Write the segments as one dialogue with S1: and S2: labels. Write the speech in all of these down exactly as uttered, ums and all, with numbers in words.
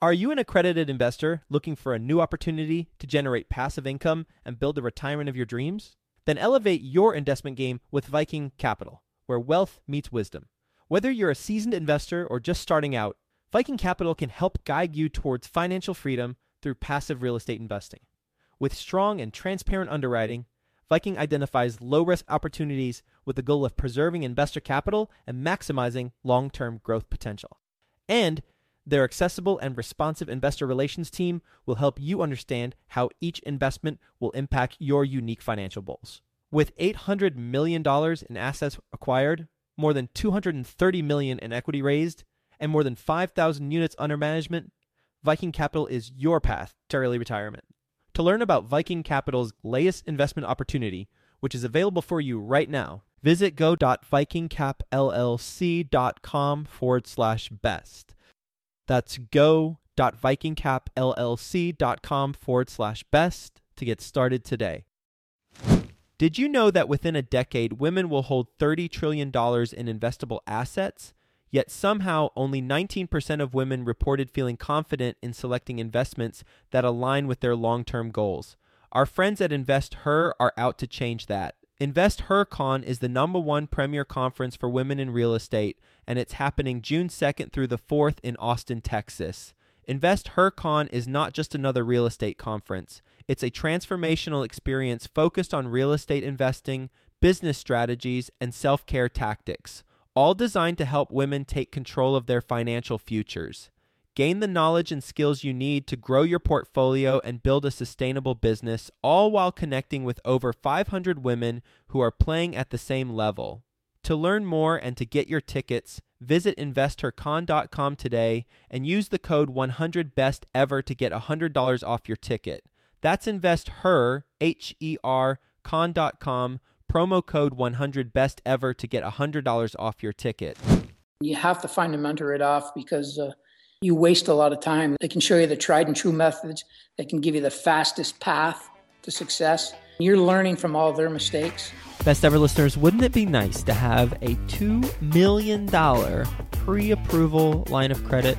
S1: Are you an accredited investor looking for a new opportunity to generate passive income and build the retirement of your dreams? Then elevate your investment game with Viking Capital, where wealth meets wisdom. Whether you're a seasoned investor or just starting out, Viking Capital can help guide you towards financial freedom through passive real estate investing. With strong and transparent underwriting, Viking identifies low-risk opportunities with the goal of preserving investor capital and maximizing long-term growth potential. And their accessible and responsive investor relations team will help you understand how each investment will impact your unique financial goals. With eight hundred million dollars in assets acquired, more than two hundred thirty million dollars in equity raised, and more than five thousand units under management, Viking Capital is your path to early retirement. To learn about Viking Capital's latest investment opportunity, which is available for you right now, visit go.vikingcapllc.com forward slash best. That's go.vikingcapllc.com forward slash best to get started today. Did you know that within a decade, women will hold thirty trillion dollars in investable assets? Yet somehow only nineteen percent of women reported feeling confident in selecting investments that align with their long-term goals. Our friends at InvestHer are out to change that. InvestHerCon is the number one premier conference for women in real estate, and it's happening June second through the fourth in Austin, Texas. InvestHerCon is not just another real estate conference. It's a transformational experience focused on real estate investing, business strategies, and self-care tactics, all designed to help women take control of their financial futures. Gain the knowledge and skills you need to grow your portfolio and build a sustainable business, all while connecting with over five hundred women who are playing at the same level. To learn more and to get your tickets, visit investor con dot com today and use the code one hundred best ever to get one hundred dollars off your ticket. That's InvestHer, H E R, con dot com, promo code one hundred best ever to get one hundred dollars off your ticket.
S2: You have to find a mentor right off because uh, you waste a lot of time. They can show you the tried and true methods. They can give you the fastest path to success. You're learning from all their mistakes.
S1: Best ever listeners, wouldn't it be nice to have a two million dollars pre-approval line of credit?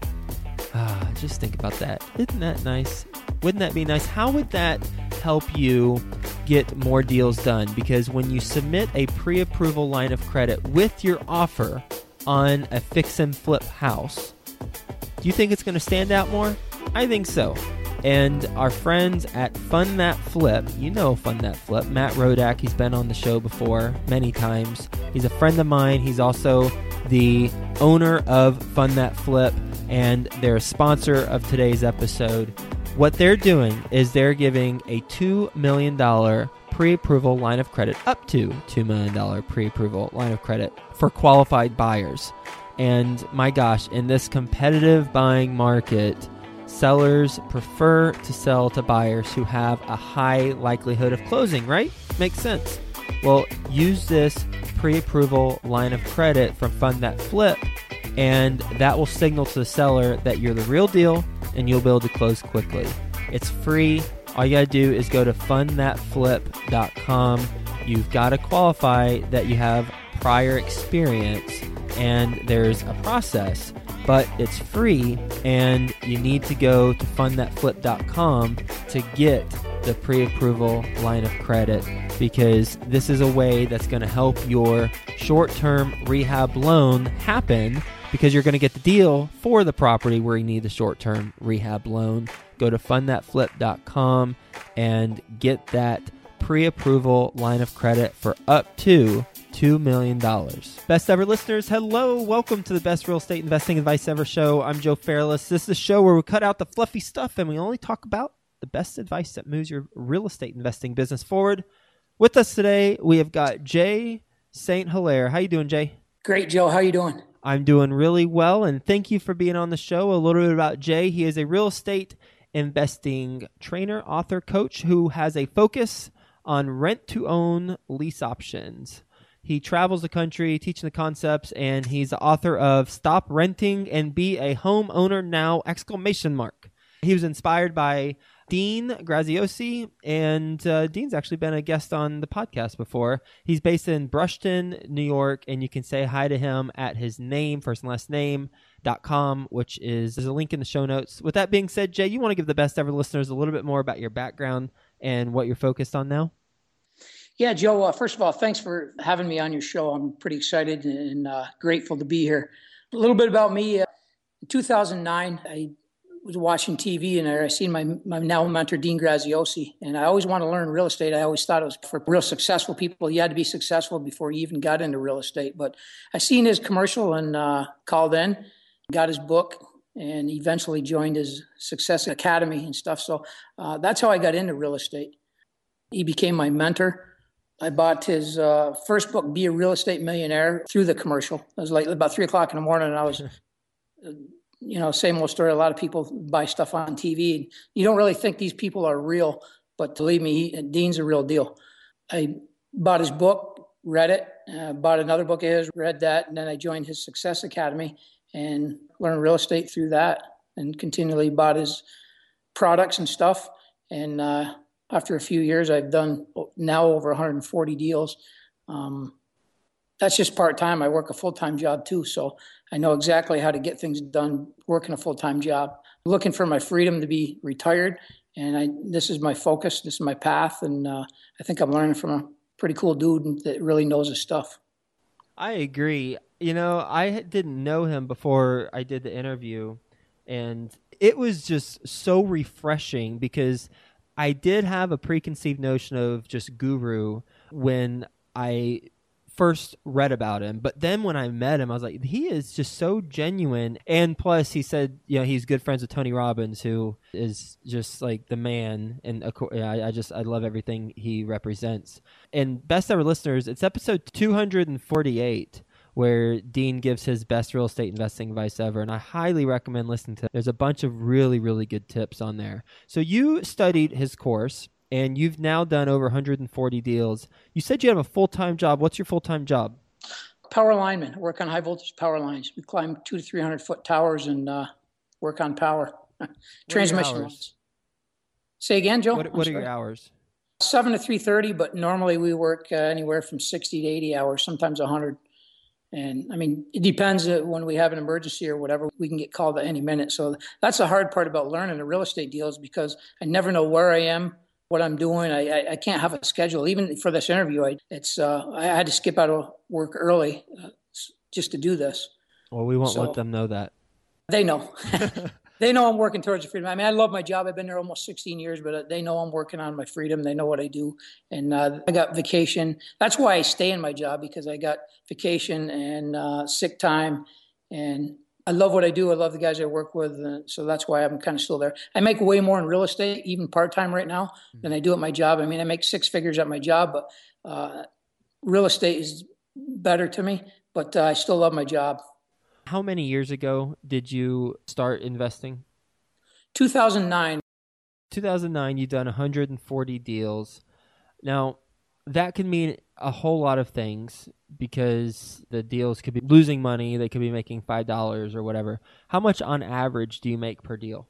S1: Ah, just think about that. Isn't that nice? Wouldn't that be nice? How would that help you get more deals done? Because when you submit a pre-approval line of credit with your offer on a fix and flip house, do you think it's going to stand out more? I think so. And our friends at Fund That Flip, you know Fund That Flip, Matt Rodak, he's been on the show before many times. He's a friend of mine. He's also the owner of Fund That Flip, and they're a sponsor of today's episode. What they're doing is they're giving a two million dollars pre-approval line of credit, up to two million dollars pre-approval line of credit for qualified buyers. And my gosh, in this competitive buying market, sellers prefer to sell to buyers who have a high likelihood of closing, right? Makes sense. Well, use this pre-approval line of credit from Fund That Flip, and that will signal to the seller that you're the real deal and you'll be able to close quickly. It's free. All you gotta do is go to fund that flip dot com. You've got to qualify that you have prior experience, and there's a process, but it's free, and you need to go to fund that flip dot com to get the pre-approval line of credit, because this is a way that's going to help your short-term rehab loan happen, because you're going to get the deal for the property where you need the short-term rehab loan. Go to fund that flip dot com and get that pre-approval line of credit for up to two million dollars. Best ever listeners, hello. Welcome to the Best Real Estate Investing Advice Ever show. I'm Joe Fairless. This is the show where we cut out the fluffy stuff and we only talk about the best advice that moves your real estate investing business forward. With us today, we have got Jay Saint Hilaire. How you doing, Jay?
S2: Great, Joe. How you doing?
S1: I'm doing really well, and thank you for being on the show. A little bit about Jay. He is a real estate investing trainer, author, coach who has a focus on rent-to-own lease options. He travels the country teaching the concepts, and he's the author of Stop Renting and Be a Homeowner Now! Exclamation mark. He was inspired by Dean Graziosi, and uh, Dean's actually been a guest on the podcast before. He's based in Brushton, New York, and you can say hi to him at his name, first and last name, dot com, which is there's a link in the show notes. With that being said, Jay, you want to give the best ever listeners a little bit more about your background and what you're focused on now?
S2: Yeah, Joe, uh, first of all, thanks for having me on your show. I'm pretty excited and uh, grateful to be here. A little bit about me. Uh, in two thousand nine, I was watching T V and I seen my, my now mentor, Dean Graziosi. And I always wanted to learn real estate. I always thought it was for real successful people. You had to be successful before you even got into real estate. But I seen his commercial and uh, called in, got his book, and eventually joined his Success Academy and stuff. So uh, that's how I got into real estate. He became my mentor. I bought his uh, first book, Be a Real Estate Millionaire, through the commercial. It was like about three o'clock in the morning, and I was, you know, same old story. A lot of people buy stuff on T V. You don't really think these people are real, but believe me, he, Dean's a real deal. I bought his book, read it, uh, bought another book of his, read that, and then I joined his Success Academy and learned real estate through that, and continually bought his products and stuff. And uh, after a few years, I've done now over one hundred forty deals. Um, that's just part-time. I work a full-time job too, so I know exactly how to get things done working a full-time job. I'm looking for my freedom to be retired, and I, this is my focus. This is my path, and uh, I think I'm learning from a pretty cool dude that really knows his stuff.
S1: I agree. You know, I didn't know him before I did the interview, and it was just so refreshing because I did have a preconceived notion of just guru when I first read about him. But then when I met him, I was like, he is just so genuine. And plus, he said, you know, he's good friends with Tony Robbins, who is just like the man. And of course, I, I just, I love everything he represents. And best ever listeners, it's episode two hundred forty-eight. Where Dean gives his best real estate investing advice ever. And I highly recommend listening to it. There's a bunch of really, really good tips on there. So you studied his course, and you've now done over one hundred forty deals. You said you have a full-time job. What's your full-time job?
S2: Power lineman. I work on high-voltage power lines. We climb two to three hundred foot towers and uh, work on power. Transmission lines. Say again, Joe?
S1: What, what are your hours?
S2: seven to three thirty, but normally we work uh, anywhere from sixty to eighty hours, sometimes one hundred. And I mean, it depends uh, when we have an emergency or whatever, we can get called at any minute. So that's the hard part about learning the real estate deals, because I never know where I am, what I'm doing. I, I, I can't have a schedule. Even for this interview, I, it's uh, I had to skip out of work early uh, just to do this.
S1: Well, we won't
S2: so,
S1: let them know that.
S2: They know. They know I'm working towards the freedom. I mean, I love my job. I've been there almost sixteen years, but they know I'm working on my freedom. They know what I do. And uh, I got vacation. That's why I stay in my job, because I got vacation and uh, sick time. And I love what I do. I love the guys I work with. Uh, so that's why I'm kind of still there. I make way more in real estate, even part-time right now, than I do at my job. I mean, I make six figures at my job, but uh, real estate is better to me, but uh, I still love my job.
S1: How many years ago did you start investing?
S2: two thousand nine.
S1: two thousand nine, you've done one hundred forty deals. Now, that can mean a whole lot of things, because the deals could be losing money. They could be making five dollars or whatever. How much on average do you make per deal?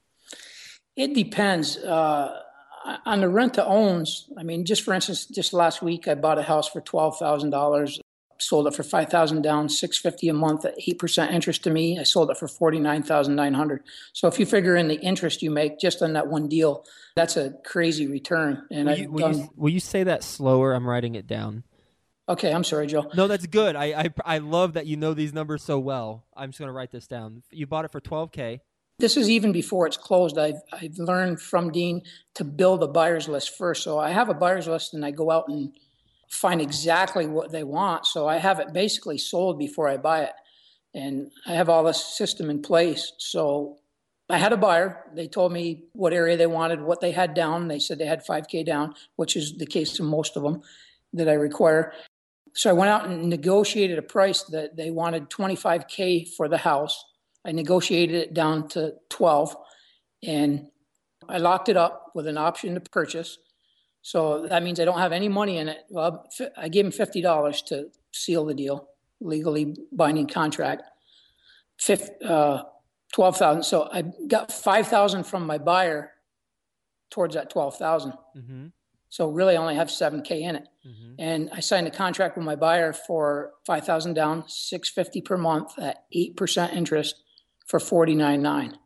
S2: It depends. Uh, on the rent to owns, I mean, just for instance, just last week, I bought a house for twelve thousand dollars. Sold it for five thousand dollars down, six hundred fifty dollars a month at eight percent interest to me. I sold it for forty-nine thousand nine hundred dollars. So if you figure in the interest you make just on that one deal, that's a crazy return. And
S1: will,
S2: I've
S1: you, will,
S2: done...
S1: you, will you say that slower? I'm writing it down.
S2: Okay, I'm sorry, Joe.
S1: No, that's good. I, I, I love that you know these numbers so well. I'm just going to write this down. You bought it for twelve K.
S2: This is even before it's closed. I've, I've learned from Dean to build a buyer's list first. So I have a buyer's list, and I go out and find exactly what they want. So I have it basically sold before I buy it. And I have all this system in place. So I had a buyer. They told me what area they wanted, what they had down. They said they had five K down, which is the case of most of them that I require. So I went out and negotiated a price that they wanted twenty-five K for the house. I negotiated it down to twelve, and I locked it up with an option to purchase. So that means I don't have any money in it. Well, I gave him fifty dollars to seal the deal, legally binding contract. Fifth, uh, twelve thousand. So I got five thousand from my buyer towards that twelve thousand.
S1: Mm-hmm.
S2: So really I only have seven K in it.
S1: Mm-hmm.
S2: And I signed a contract with my buyer for five thousand down, six fifty per month at eight percent interest for forty-nine nine.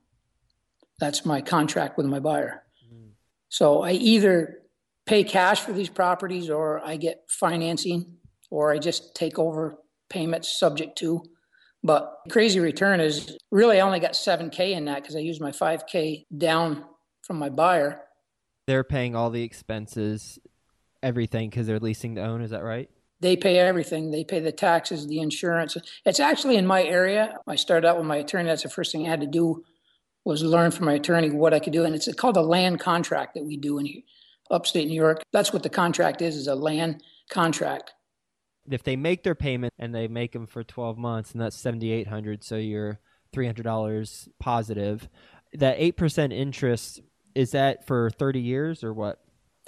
S2: That's my contract with my buyer. Mm. So I either pay cash for these properties or I get financing or I just take over payments subject to. But crazy return is really I only got seven K in that because I used my five K down from my buyer.
S1: They're paying all the expenses, everything, because they're leasing to own. Is that right?
S2: They pay everything. They pay the taxes, the insurance. It's actually in my area. I started out with my attorney. That's the first thing I had to do was learn from my attorney what I could do. And it's called a land contract that we do in here, upstate New York. That's what the contract is, is a land contract.
S1: If they make their payment and they make them for twelve months, and that's seventy-eight hundred dollars, so you're three hundred dollars positive, that eight percent interest, is that for thirty years or what?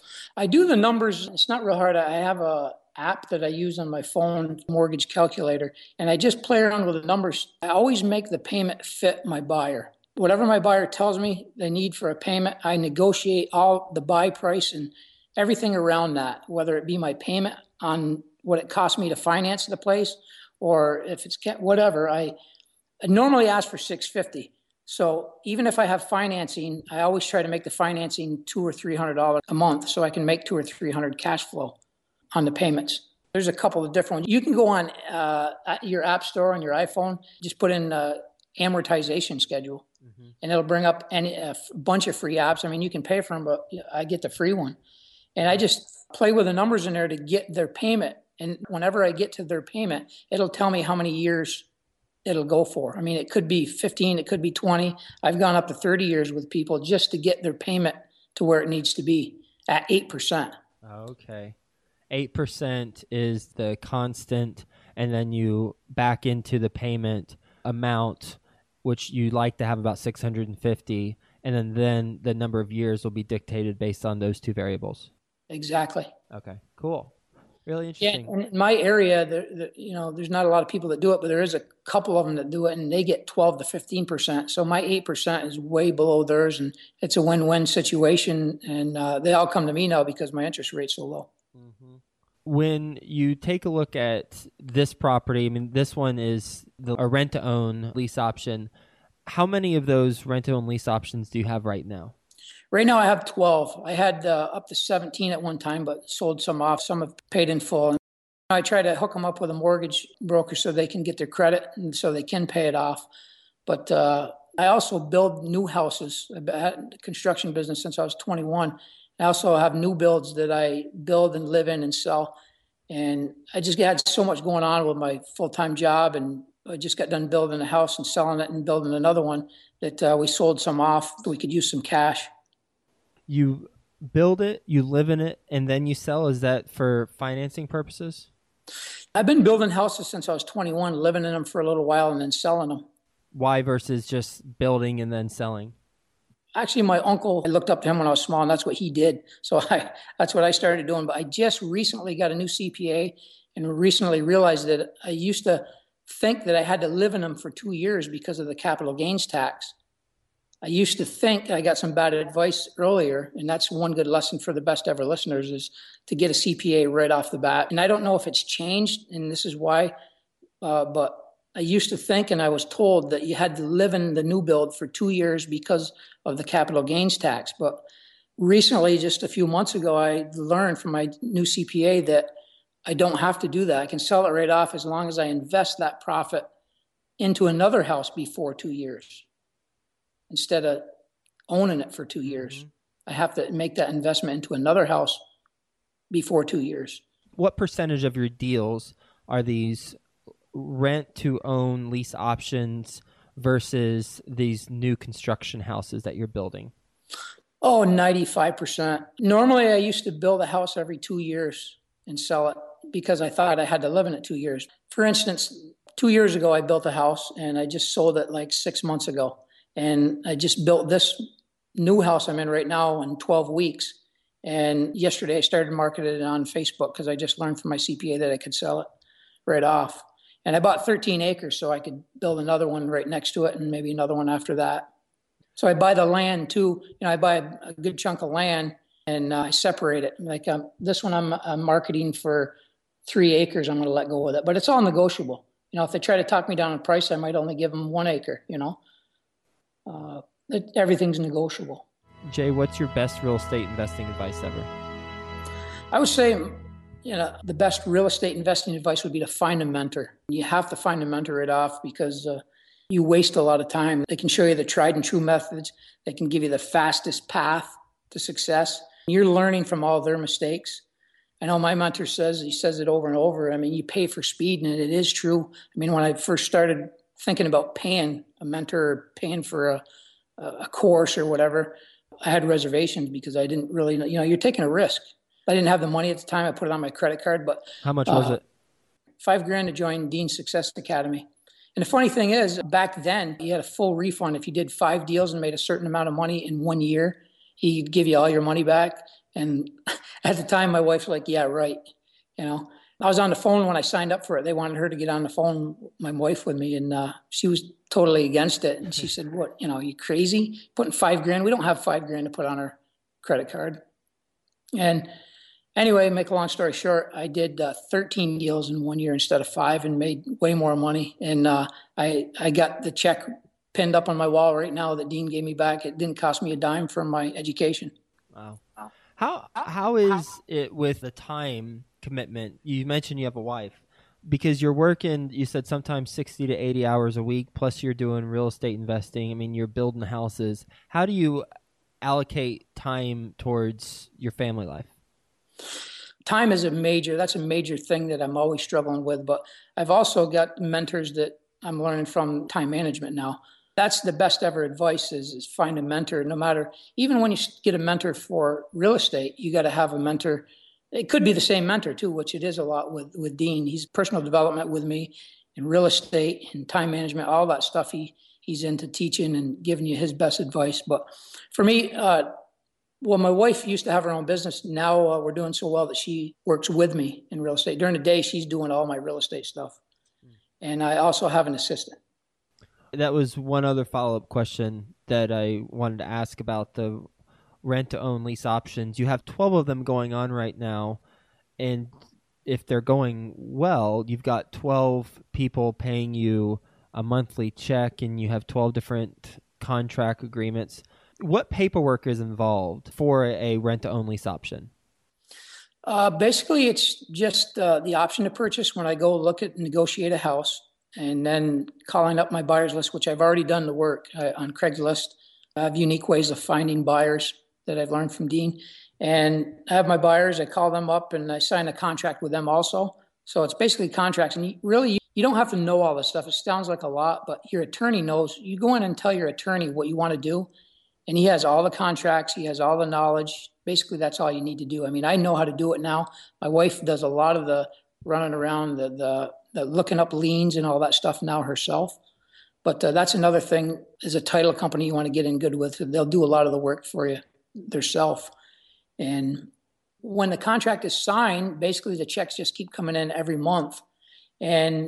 S2: I do the numbers. It's not real hard. I have a app that I use on my phone, mortgage calculator, and I just play around with the numbers. I always make the payment fit my buyer. Whatever my buyer tells me they need for a payment, I negotiate all the buy price and everything around that, whether it be my payment on what it costs me to finance the place, or if it's whatever. I, I normally ask for six hundred fifty dollars. So even if I have financing, I always try to make the financing two or three hundred dollars a month, so I can make two or three hundred cash flow on the payments. There's a couple of different ones. You can go on uh, your app store on your iPhone, just put in uh, amortization schedule, mm-hmm. and it'll bring up any a f- bunch of free apps. I mean, you can pay for them, but I get the free one, and I just play with the numbers in there to get their payment. And whenever I get to their payment, it'll tell me how many years it'll go for. I mean, it could be fifteen, it could be twenty. I've gone up to thirty years with people just to get their payment to where it needs to be at eight percent.
S1: Okay. eight percent is the constant, and then you back into the payment amount, which you like to have about six hundred fifty, and then, then the number of years will be dictated based on those two variables.
S2: Exactly.
S1: Okay, cool. Really interesting.
S2: Yeah, and in my area, there, there, you know, there's not a lot of people that do it, but there is a couple of them that do it, and they get twelve to fifteen percent. So my eight percent is way below theirs, and it's a win-win situation. And uh, they all come to me now because my interest rate's so low.
S1: Mm-hmm. When you take a look at this property, I mean, this one is the, a rent-to-own lease option. How many of those rent-to-own lease options do you have right now?
S2: Right now I have twelve. I had uh, up to seventeen at one time, but sold some off. Some have paid in full. I try to hook them up with a mortgage broker so they can get their credit and so they can pay it off. But uh, I also build new houses. I've had a construction business since I was twenty-one. I also have new builds that I build and live in and sell. And I just had so much going on with my full-time job, and I just got done building a house and selling it and building another one that uh, we sold some off so we could use some cash.
S1: You build it, you live in it, and then you sell? Is that for financing purposes?
S2: I've been building houses since I was twenty-one, living in them for a little while and then selling them.
S1: Why versus just building and then selling?
S2: Actually, my uncle, I looked up to him when I was small, and that's what he did. So I, that's what I started doing. But I just recently got a new C P A and recently realized that I used to think that I had to live in them for two years because of the capital gains tax. I used to think, I got some bad advice earlier, and that's one good lesson for the best ever listeners, is to get a C P A right off the bat. And I don't know if it's changed, and this is why, uh, but I used to think, and I was told, that you had to live in the new build for two years because of the capital gains tax. But recently, just a few months ago, I learned from my new C P A that I don't have to do that. I can sell it right off as long as I invest that profit into another house before two years. Instead of owning it for two years, mm-hmm. I have to make that investment into another house before two years.
S1: What percentage of your deals are these rent to own lease options versus these new construction houses that you're building?
S2: Oh, ninety-five percent. Normally, I used to build a house every two years and sell it because I thought I had to live in it two years. For instance, two years ago, I built a house and I just sold it like six months ago. And I just built this new house I'm in right now in twelve weeks. And yesterday I started marketing it on Facebook because I just learned from my C P A that I could sell it right off. And I bought thirteen acres so I could build another one right next to it and maybe another one after that. So I buy the land too. You know, I buy a, a good chunk of land and uh, I separate it. Like um, this one, I'm, I'm marketing for three acres. I'm going to let go with it, but it's all negotiable. You know, if they try to talk me down in price, I might only give them one acre. You know, uh, it, everything's negotiable.
S1: Jay, what's your best real estate investing advice ever?
S2: I would say, you know, the best real estate investing advice would be to find a mentor. You have to find a mentor right off because uh, you waste a lot of time. They can show you the tried and true methods. They can give you the fastest path to success. You're learning from all their mistakes. I know my mentor says, he says it over and over. I mean, you pay for speed, and it is true. I mean, when I first started thinking about paying a mentor or paying for a, a course or whatever, I had reservations because I didn't really know, you know, you're taking a risk. I didn't have the money at the time. I put it on my credit card, but
S1: how much was
S2: uh,
S1: it?
S2: Five grand to join Dean Success Academy. And the funny thing is, back then, you had a full refund. If you did five deals and made a certain amount of money in one year, he'd give you all your money back. And at the time, my wife's like, yeah, right. You know, I was on the phone when I signed up for it. They wanted her to get on the phone, my wife with me, and uh, she was totally against it. And she said, what, you know, are you crazy? Putting five grand? We don't have five grand to put on our credit card. And anyway, make a long story short, I did uh, thirteen deals in one year instead of five and made way more money. And uh, I, I got the check pinned up on my wall right now that Dean gave me back. It didn't cost me a dime for my education.
S1: Wow. How how is it with the time commitment? You mentioned you have a wife. Because you're working, you said sometimes sixty to eighty hours a week, plus you're doing real estate investing. I mean, you're building houses. How do you allocate time towards your family life?
S2: Time is a major, that's a major thing that I'm always struggling with. But I've also got mentors that I'm learning from time management now. That's the best ever advice is, is find a mentor. No matter, even when you get a mentor for real estate, you got to have a mentor. It could be the same mentor too, which it is a lot with, with Dean. He's personal development with me in real estate and time management, all that stuff. He he's into teaching and giving you his best advice. But for me, uh, well, my wife used to have her own business. Now uh, we're doing so well that she works with me in real estate. During the day, she's doing all my real estate stuff. And I also have an assistant.
S1: That was one other follow-up question that I wanted to ask about the rent-to-own lease options. You have twelve of them going on right now, and if they're going well, you've got twelve people paying you a monthly check, and you have twelve different contract agreements. What paperwork is involved for a rent-to-own lease option?
S2: Uh, basically, it's just uh, the option to purchase when I go look at and negotiate a house, and then calling up my buyers list, which I've already done the work uh, on Craigslist. I have unique ways of finding buyers that I've learned from Dean. And I have my buyers, I call them up and I sign a contract with them also. So it's basically contracts. And you, really, you don't have to know all this stuff. It sounds like a lot, but your attorney knows. You go in and tell your attorney what you want to do, and he has all the contracts. He has all the knowledge. Basically, that's all you need to do. I mean, I know how to do it now. My wife does a lot of the running around, the the, the looking up liens and all that stuff now herself. But uh, that's another thing, as a title company you want to get in good with. They'll do a lot of the work for you themselves. And when the contract is signed, basically the checks just keep coming in every month. And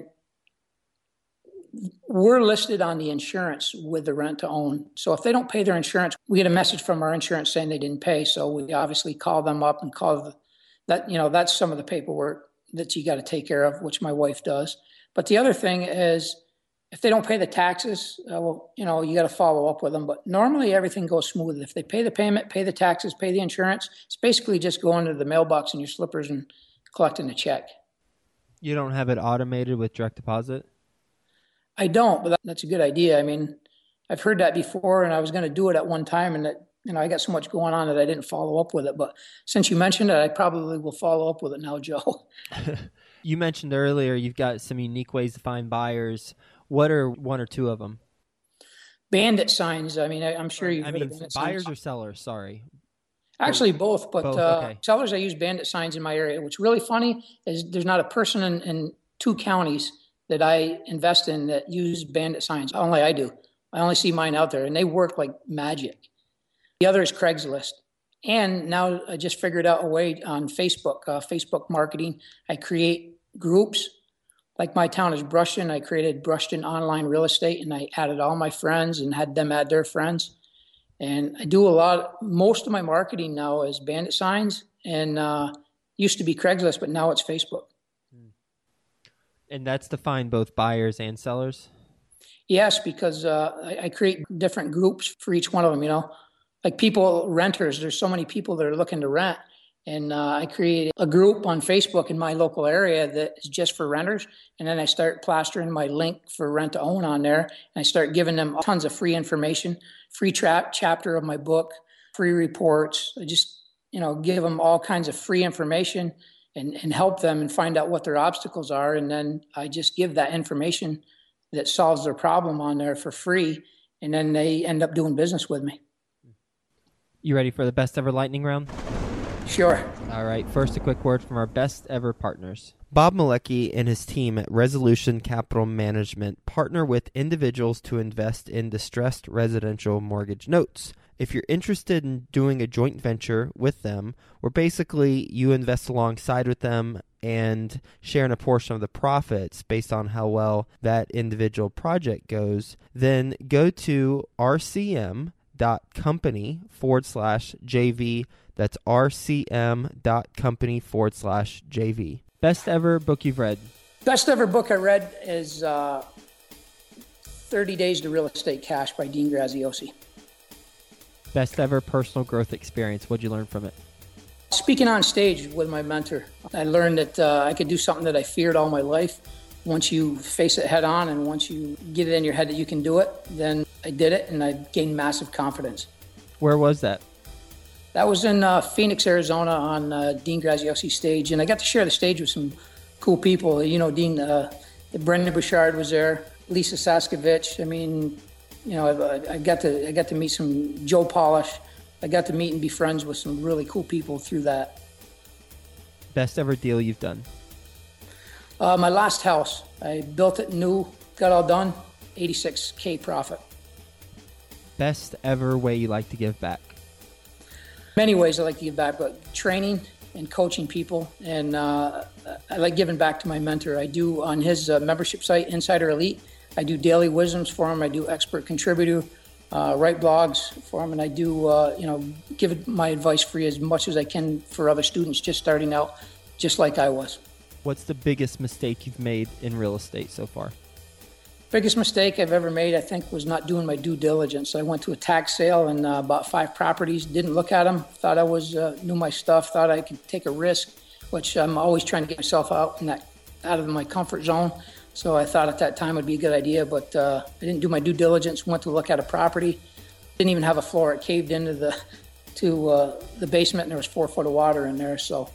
S2: we're listed on the insurance with the rent to own. So if they don't pay their insurance, we get a message from our insurance saying they didn't pay. So we obviously call them up and call the, that, you know, that's some of the paperwork that you got to take care of, which my wife does. But the other thing is, if they don't pay the taxes, uh, well, you know, you got to follow up with them. But normally everything goes smooth. If they pay the payment, pay the taxes, pay the insurance, it's basically just going to the mailbox in your slippers and collecting a check.
S1: You don't have it automated with direct deposit?
S2: I don't, but that's a good idea. I mean, I've heard that before, and I was going to do it at one time, and that, you know, I got so much going on that I didn't follow up with it. But since you mentioned it, I probably will follow up with it now, Joe.
S1: You mentioned earlier you've got some unique ways to find buyers. What are one or two of them?
S2: Bandit signs. I mean, I, I'm sure you've
S1: I
S2: heard
S1: mean,
S2: of bandit
S1: buyers
S2: signs.
S1: or sellers? Sorry.
S2: Actually, both. But
S1: Both,
S2: uh,
S1: okay.
S2: sellers, I use bandit signs in my area. What's really funny is there's not a person in, in two counties that I invest in that use bandit signs. Only I do. I only see mine out there, and they work like magic. The other is Craigslist. And now I just figured out a way on Facebook, uh, Facebook marketing. I create groups. Like my town is Brushton. I created Brushton Online Real Estate, and I added all my friends and had them add their friends. And I do a lot, most of my marketing now is bandit signs, and uh, used to be Craigslist, but now it's Facebook.
S1: And that's to find both buyers and sellers?
S2: Yes, because uh, I, I create different groups for each one of them, you know. Like people, renters, there's so many people that are looking to rent. And uh, I create a group on Facebook in my local area that is just for renters. And then I start plastering my link for rent to own on there. And I start giving them tons of free information, free tra- chapter of my book, free reports. I just, you know, give them all kinds of free information and, and help them and find out what their obstacles are. And then I just give that information that solves their problem on there for free. And then they end up doing business with me.
S1: You ready for the best ever lightning round?
S2: Sure.
S1: All right. First, a quick word from our best ever partners. Bob Malecki and his team at Resolution Capital Management partner with individuals to invest in distressed residential mortgage notes. If you're interested in doing a joint venture with them, where basically you invest alongside with them and sharing a portion of the profits based on how well that individual project goes, then go to rcm dot company forward slash JV. That's rcm.company forward slash JV. Best ever book you've read?
S2: Best ever book I read is uh, thirty days to Real Estate Cash by Dean Graziosi.
S1: Best ever personal growth experience. What'd you learn from it?
S2: Speaking on stage with my mentor, I learned that uh, I could do something that I feared all my life. Once you face it head on and once you get it in your head that you can do it, then I did it and I gained massive confidence.
S1: Where was that?
S2: That was in uh, Phoenix, Arizona on uh, Dean Graziosi's stage. And I got to share the stage with some cool people. You know, Dean, uh, Brendan Bouchard was there, Lisa Saskovich. I mean, you know, I, I got to I got to meet some Joe Polish. I got to meet and be friends with some really cool people through that.
S1: Best ever deal you've done?
S2: Uh, my last house. I built it new, got all done, eighty-six K profit.
S1: Best ever way you like to give back?
S2: Many ways I like to give back, but training and coaching people. And uh, I like giving back to my mentor. I do on his uh, membership site, Insider Elite. I do daily wisdoms for him. I do expert contributor, uh, write blogs for him. And I do, uh, you know, give my advice free as much as I can for other students just starting out, just like I was.
S1: What's the biggest mistake you've made in real estate so far?
S2: Biggest mistake I've ever made, I think, was not doing my due diligence. I went to a tax sale and uh, bought five properties, didn't look at them, thought I was uh, knew my stuff, thought I could take a risk, which I'm always trying to get myself out in that out of my comfort zone. So I thought at that time it would be a good idea, but uh, I didn't do my due diligence. Went to look at a property, didn't even have a floor. It caved into the to uh, the basement, and there was four foot of water in there. So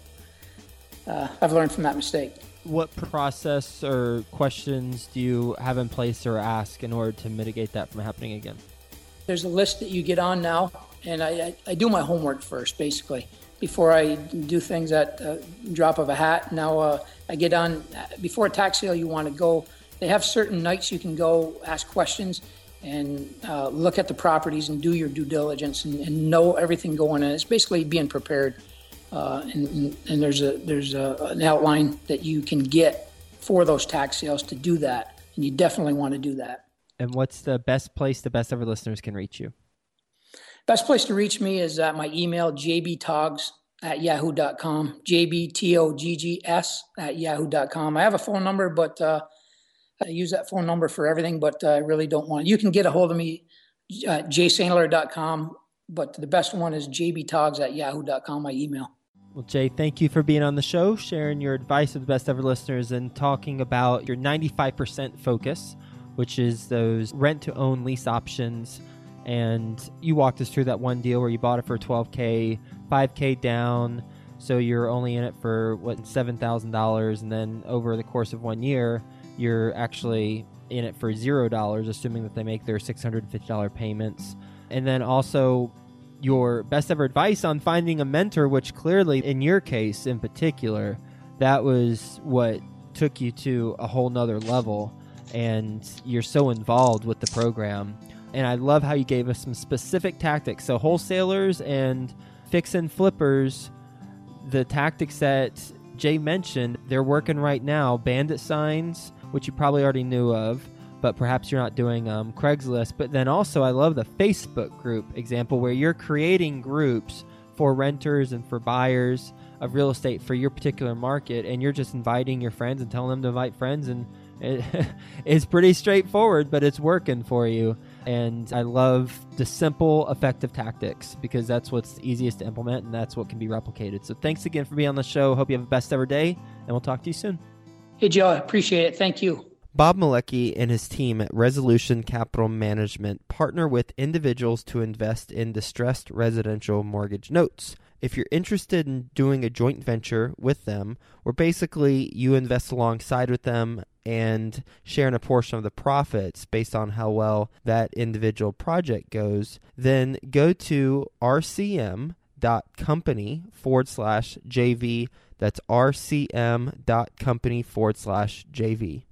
S2: uh, I've learned from that mistake.
S1: What process or questions do you have in place or ask in order to mitigate that from happening again?
S2: There's a list that you get on now, and I, I, I do my homework first, basically, before I do things at a drop of a hat. Now uh, I get on, before a tax sale you want to go, they have certain nights you can go ask questions and uh, look at the properties and do your due diligence and, and know everything going on. It's basically being prepared. Uh, and, and there's a there's a, an outline that you can get for those tax sales to do that, and you definitely want to do that.
S1: And what's the best place the best ever listeners can reach you?
S2: Best place to reach me is at my email, j b toggs at yahoo dot com, J B T O G G S at yahoo dot com. I have a phone number, but uh, I use that phone number for everything, but I really don't want it. You can get a hold of me at j sandler dot com, but the best one is j b toggs at yahoo dot com, my email.
S1: Well, Jay, thank you for being on the show, sharing your advice with the best ever listeners, and talking about your ninety-five percent focus, which is those rent-to-own lease options. And you walked us through that one deal where you bought it for twelve K, five K down, so you're only in it for, what, seven thousand dollars, and then over the course of one year, you're actually in it for zero dollars, assuming that they make their six hundred fifty dollars payments. And then also your best ever advice on finding a mentor, which clearly, in your case in particular, that was what took you to a whole nother level, and you're so involved with the program. And I love how you gave us some specific tactics. So wholesalers and fix and flippers, the tactics that Jay mentioned, they're working right now. Bandit signs, which you probably already knew of, but perhaps you're not doing um, Craigslist. But then also, I love the Facebook group example where you're creating groups for renters and for buyers of real estate for your particular market, and you're just inviting your friends and telling them to invite friends, and it, it's pretty straightforward, but it's working for you. And I love the simple, effective tactics because that's what's easiest to implement, and that's what can be replicated. So thanks again for being on the show. Hope you have the best ever day, and we'll talk to you soon.
S2: Hey, Joe, I appreciate it. Thank you.
S1: Bob Malecki and his team at Resolution Capital Management partner with individuals to invest in distressed residential mortgage notes. If you're interested in doing a joint venture with them, where basically you invest alongside with them and sharing a portion of the profits based on how well that individual project goes, then go to rcm.company forward slash JV. That's rcm.company forward slash JV.